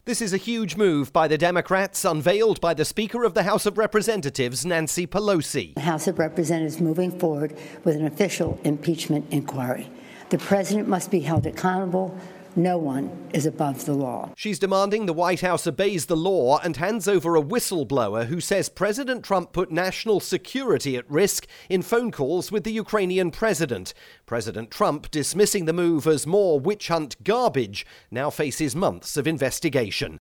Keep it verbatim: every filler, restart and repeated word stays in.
This is a huge move by the Democrats, unveiled by the Speaker of the House of Representatives, Nancy Pelosi. The House of Representatives moving forward with an official impeachment inquiry. The president must be held accountable. No one is above the law. She's demanding the White House obeys the law and hands over a whistleblower who says President Trump put national security at risk in phone calls with the Ukrainian president. President Trump, dismissing the move as more witch hunt garbage, now faces months of investigation.